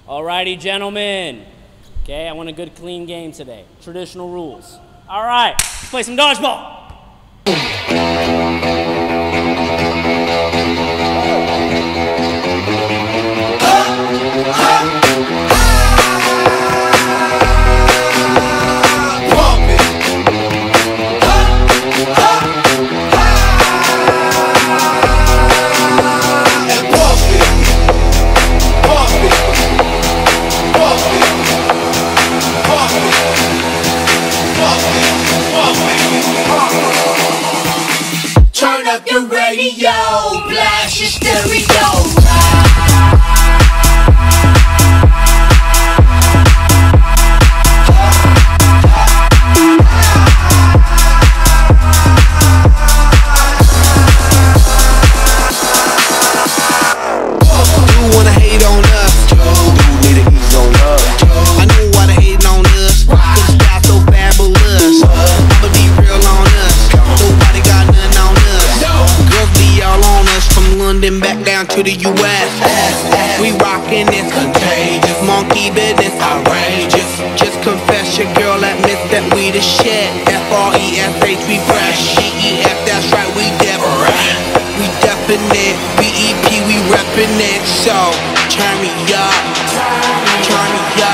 Alrighty, gentlemen. Okay, I want a good, clean game today. Traditional rules. All right, let's play some dodgeball. Turn up your radio, blast your stereo. You wanna hate on us? You need to ease on up. I know why they hating on us. Cause the style so fabulous. I'ma be real on us. Nobody got nothing on us. Girls be all on us from London back down to the US. We rockin' it's contagious. Monkey business outrageous. Just confess your girl admits that we the shit. F-R-E-S-H we fresh. G-E-F that's right we different. We definite, BEP, we reppin' it, so turn me up, turn me up.